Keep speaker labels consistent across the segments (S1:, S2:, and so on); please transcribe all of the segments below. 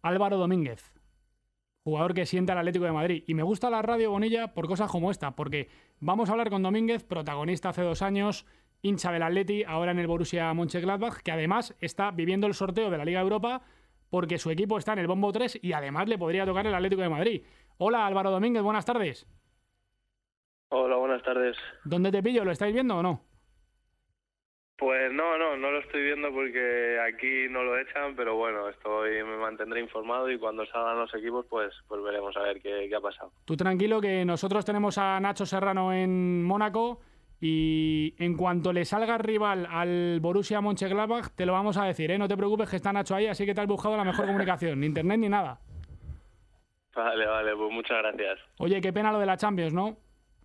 S1: Álvaro Domínguez, jugador que siente al Atlético de Madrid. Y me gusta la radio, Bonilla, por cosas como esta, porque vamos a hablar con Domínguez, protagonista hace 2 años, hincha del Atleti, ahora en el Borussia Mönchengladbach, que además está viviendo el sorteo de la Liga Europa porque su equipo está en el bombo 3 y además le podría tocar el Atlético de Madrid. Hola, Álvaro Domínguez, buenas tardes.
S2: Hola, buenas tardes.
S1: ¿Dónde te pillo? ¿Lo estáis viendo o no?
S2: Pues no lo estoy viendo porque aquí no lo echan, pero bueno, me mantendré informado y cuando salgan los equipos pues veremos a ver qué ha pasado.
S1: Tú tranquilo que nosotros tenemos a Nacho Serrano en Mónaco y en cuanto le salga rival al Borussia Mönchengladbach te lo vamos a decir, ¿eh? No te preocupes que está Nacho ahí, así que te has buscado la mejor comunicación, ni internet ni nada.
S2: Vale, pues muchas gracias.
S1: Oye, qué pena lo de la Champions, ¿no?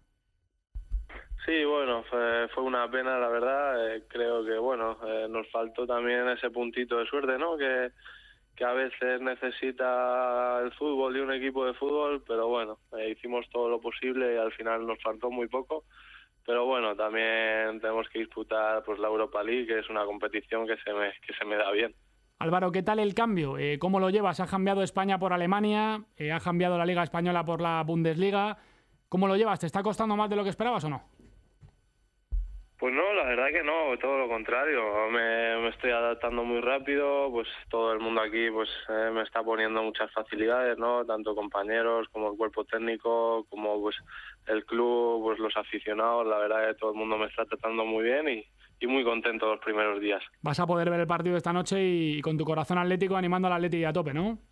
S2: Sí, bueno, fue una pena, la verdad. Creo que, nos faltó también ese puntito de suerte, ¿no? Que a veces necesita el fútbol y un equipo de fútbol, pero bueno, hicimos todo lo posible y al final nos faltó muy poco. Pero bueno, también tenemos que disputar pues la Europa League, que es una competición que se me da bien.
S1: Álvaro, ¿qué tal el cambio? ¿Cómo lo llevas? ¿Ha cambiado España por Alemania? ¿Ha cambiado la Liga Española por la Bundesliga? ¿Cómo lo llevas? ¿Te está costando más de lo que esperabas o no?
S2: Pues no, la verdad que no, todo lo contrario. Me estoy adaptando muy rápido, pues todo el mundo aquí pues me está poniendo muchas facilidades, ¿no? Tanto compañeros como el cuerpo técnico, como pues el club, pues los aficionados. La verdad que todo el mundo me está tratando muy bien y muy contento los primeros días.
S1: Vas a poder ver el partido esta noche y con tu corazón atlético animando al Atleti a tope, ¿no?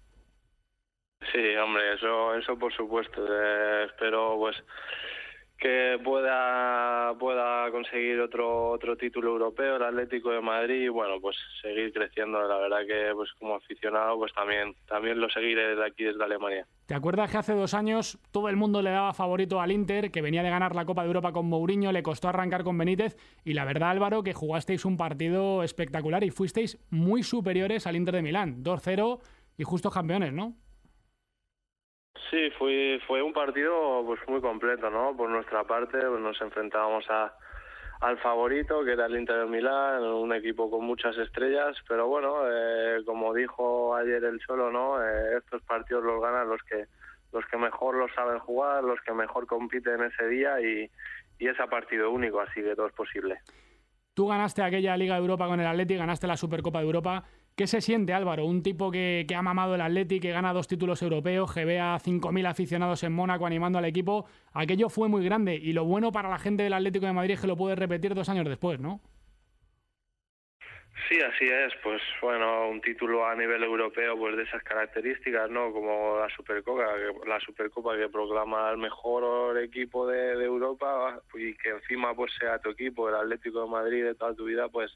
S2: Sí, hombre, eso por supuesto. Espero pues que pueda conseguir otro título europeo, el Atlético de Madrid, y bueno, pues seguir creciendo. La verdad que pues como aficionado pues también lo seguiré desde aquí, desde Alemania.
S1: ¿Te acuerdas que hace 2 años todo el mundo le daba favorito al Inter, que venía de ganar la Copa de Europa con Mourinho, le costó arrancar con Benítez, y la verdad, Álvaro, que jugasteis un partido espectacular y fuisteis muy superiores al Inter de Milán, 2-0 y justos campeones, ¿no?
S2: Sí, fue un partido pues muy completo, ¿no? Por nuestra parte pues nos enfrentábamos al favorito, que era el Inter de Milán, un equipo con muchas estrellas, pero bueno, como dijo ayer el Cholo, ¿no? Estos partidos los ganan los que mejor los saben jugar, los que mejor compiten ese día y es a partido único, así que todo es posible.
S1: Tú ganaste aquella Liga de Europa con el Atleti, ganaste la Supercopa de Europa. ¿Qué se siente, Álvaro? Un tipo que ha mamado el Atleti, que gana 2 títulos europeos, que ve a 5.000 aficionados en Mónaco animando al equipo. Aquello fue muy grande y lo bueno para la gente del Atlético de Madrid es que lo puede repetir 2 años después, ¿no?
S2: Sí, así es. Pues bueno, un título a nivel europeo pues de esas características, ¿no? Como la Supercopa que proclama el mejor equipo de Europa y que encima pues sea tu equipo, el Atlético de Madrid de toda tu vida, pues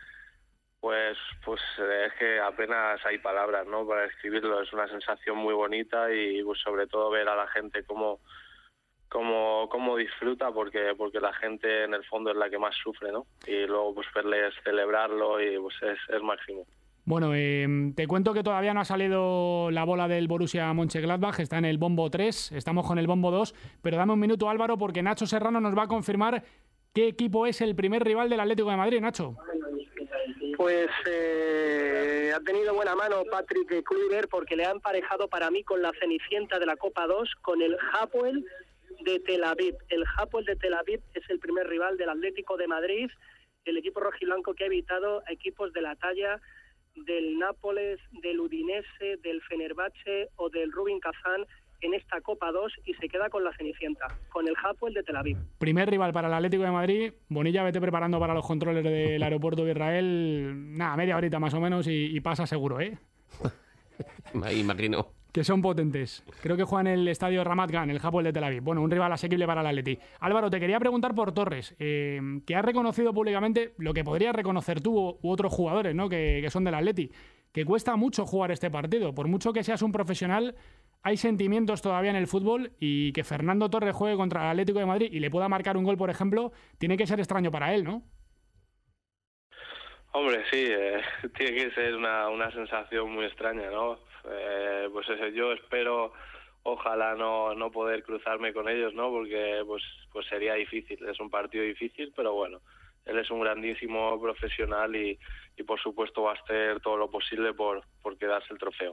S2: es que apenas hay palabras, ¿no? Para describirlo. Es una sensación muy bonita y pues sobre todo ver a la gente cómo disfruta porque la gente en el fondo es la que más sufre, ¿no? Y luego pues verles celebrarlo y pues es máximo.
S1: Bueno, te cuento que todavía no ha salido la bola del Borussia Mönchengladbach, está en el bombo 3, estamos con el bombo 2, pero dame un minuto, Álvaro, porque Nacho Serrano nos va a confirmar qué equipo es el primer rival del Atlético de Madrid, Nacho.
S3: Pues ha tenido buena mano Patrick Kluivert porque le ha emparejado para mí con la cenicienta de la Copa 2, con el Hapoel de Tel Aviv. El Hapoel de Tel Aviv es el primer rival del Atlético de Madrid, el equipo rojiblanco que ha evitado a equipos de la talla del Nápoles, del Udinese, del Fenerbahce o del Rubin Kazán en esta Copa 2 y se queda con la cenicienta, con el Hapoel de Tel Aviv.
S1: Primer rival para el Atlético de Madrid. Bonilla, vete preparando para los controles del aeropuerto de Israel. Nada, media horita más o menos y pasa seguro, ¿eh?
S4: Me imagino.
S1: Que son potentes. Creo que juegan en el estadio Ramat Gan, el Hapoel de Tel Aviv. Bueno, un rival asequible para el Atleti. Álvaro, te quería preguntar por Torres, que ha reconocido públicamente lo que podrías reconocer tú u otros jugadores, ¿no? que son del Atleti, que cuesta mucho jugar este partido. Por mucho que seas un profesional, hay sentimientos todavía en el fútbol y que Fernando Torres juegue contra el Atlético de Madrid y le pueda marcar un gol, por ejemplo, tiene que ser extraño para él, ¿no?
S2: Hombre, sí, tiene que ser una sensación muy extraña, ¿no? Pues eso, yo espero, ojalá no poder cruzarme con ellos, ¿no? Porque pues sería difícil, es un partido difícil, pero bueno, él es un grandísimo profesional y por supuesto va a hacer todo lo posible por quedarse el trofeo.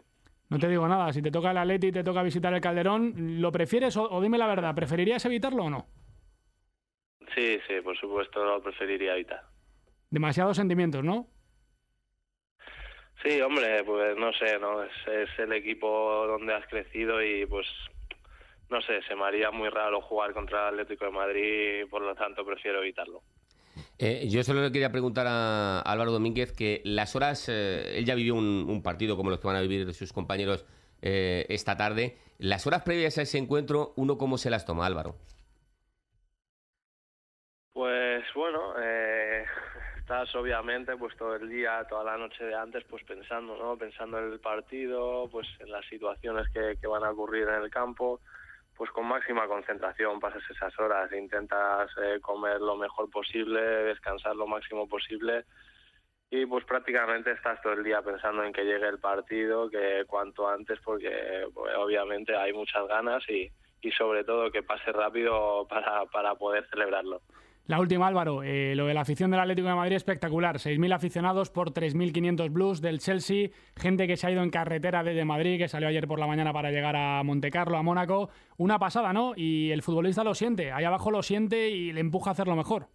S1: No te digo nada, si te toca el Atleti y te toca visitar el Calderón, ¿lo prefieres o dime la verdad, preferirías evitarlo o no?
S2: Sí, por supuesto lo preferiría evitar.
S1: Demasiados sentimientos, ¿no?
S2: Sí, hombre, pues no sé, ¿no? Es el equipo donde has crecido y pues no sé, se me haría muy raro jugar contra el Atlético de Madrid y por lo tanto prefiero evitarlo.
S4: Yo solo le quería preguntar a Álvaro Domínguez que las horas, él ya vivió un partido como los que van a vivir sus compañeros esta tarde. Las horas previas a ese encuentro, ¿uno cómo se las toma, Álvaro?
S2: Pues bueno, estás obviamente pues todo el día, toda la noche de antes pues pensando, ¿no? Pensando en el partido, pues en las situaciones que van a ocurrir en el campo, pues con máxima concentración pasas esas horas, intentas comer lo mejor posible, descansar lo máximo posible y pues prácticamente estás todo el día pensando en que llegue el partido, que cuanto antes porque pues, obviamente hay muchas ganas y sobre todo que pase rápido para poder celebrarlo.
S1: La última, Álvaro, lo de la afición del Atlético de Madrid espectacular. 6.000 aficionados por 3.500 blues del Chelsea. Gente que se ha ido en carretera desde Madrid, que salió ayer por la mañana para llegar a Montecarlo, a Mónaco. Una pasada, ¿no? Y el futbolista lo siente. Ahí abajo lo siente y le empuja a hacerlo mejor.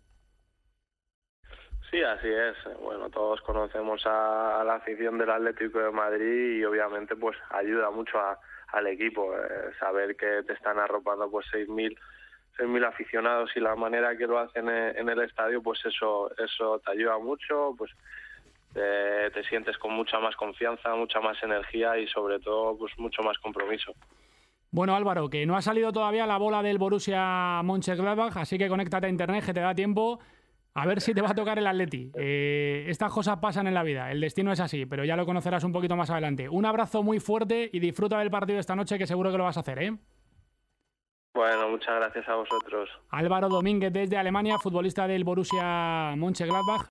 S2: Sí, así es. Bueno, todos conocemos a la afición del Atlético de Madrid y obviamente pues ayuda mucho al equipo. Saber que te están arropando pues 6.000 aficionados y la manera que lo hacen en el estadio, pues eso te ayuda mucho, pues te sientes con mucha más confianza, mucha más energía y sobre todo pues mucho más compromiso.
S1: Bueno, Álvaro, que no ha salido todavía la bola del Borussia Mönchengladbach, así que conéctate a internet, que te da tiempo. A ver si te va a tocar el Atleti. Estas cosas pasan en la vida, el destino es así, pero ya lo conocerás un poquito más adelante. Un abrazo muy fuerte y disfruta del partido esta noche, que seguro que lo vas a hacer, ¿eh?
S2: Bueno, muchas gracias a vosotros.
S1: Álvaro Domínguez desde Alemania, futbolista del Borussia Mönchengladbach.